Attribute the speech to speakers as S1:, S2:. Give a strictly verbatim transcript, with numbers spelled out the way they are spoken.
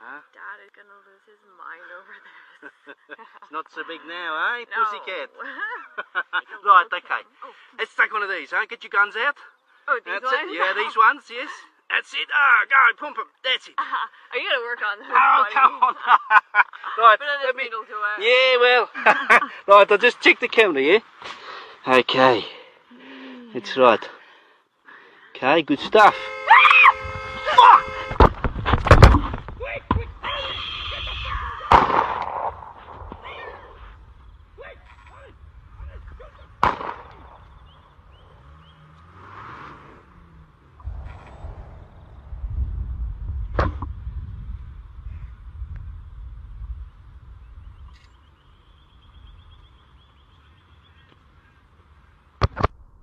S1: Huh?
S2: Dad is gonna lose his mind over this.
S1: It's not so big now, eh,
S2: No.
S1: pussycat? Right, okay.
S2: Oh.
S1: Let's take one of these, huh? Get your guns out.
S2: Oh, these
S1: That's
S2: ones?
S1: it. Yeah, these ones, yes. That's it. Ah, go, pump them. That's it.
S2: Are you gonna work on this?
S1: Oh,
S2: buddy?
S1: come on. Right,
S2: Put on
S1: let
S2: this
S1: me...
S2: needle to it.
S1: Yeah, well. Right, I'll just check the camera, yeah? Okay. That's right. Okay, good stuff. Fuck!